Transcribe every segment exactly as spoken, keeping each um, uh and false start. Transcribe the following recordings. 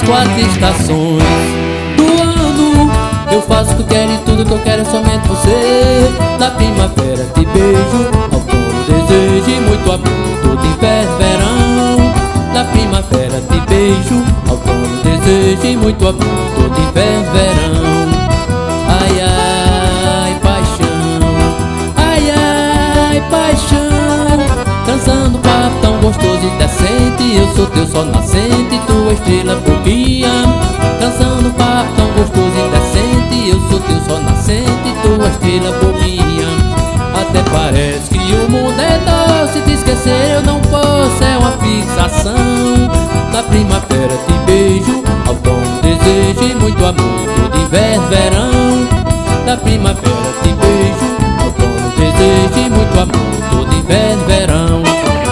nas quatro estações do ano. Eu faço o que eu quero e tudo que eu quero é somente você. Na primavera te beijo, outono desejo e muito amor, todo inverno, verão. Na primavera te beijo, outono desejo e muito amor, todo inverno, verão. Ai, ai, paixão, ai, ai, paixão, dançando papo tão gostoso e decente. Eu sou teu sol nascente, tua estrela bobinha. Dançando papo tão gostoso e decente. Eu sou teu sol nascente, tua estrela bobinha. Até parece que o mundo é doce, te esquecer eu não posso, é uma fixação. Na primavera te beijo, outono desejo e muito amor, todo inverno, verão. Na primavera te beijo, outono desejo e muito amor, todo inverno, verão.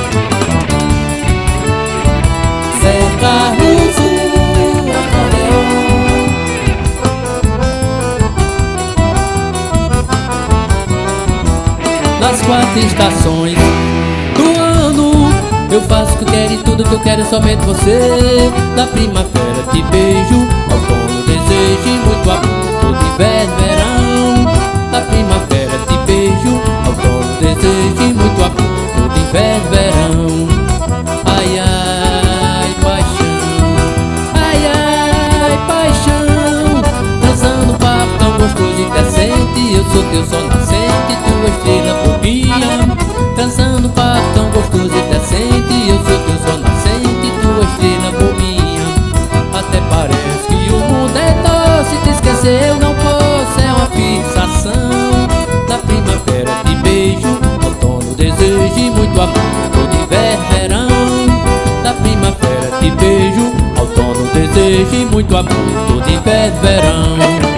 Zé Carlos, o acordeon. Nas quatro estações do ano, eu faço o que eu quero e tudo que eu quero é somente você. Na primavera te beijo, outono desejo e muito amor, todo inverno, verão. Na primavera te beijo, outono desejo e muito amor, todo inverno, verão. Ai, ai, paixão, ai, ai, paixão, dançando papo tão gostoso e decente. Eu sou teu sol nascente, tua estrela bobinha. Dançando papo tão gostoso e decente. Eu sou teu sol nascente, tua estrela bobinha. Até parece que o mundo é doce, te esquecer eu não posso, é uma fixação. Na primavera te beijo, outono desejo e muito amor, todo inverno, verão. Na primavera te beijo, outono desejo e muito amor, todo inverno, verão.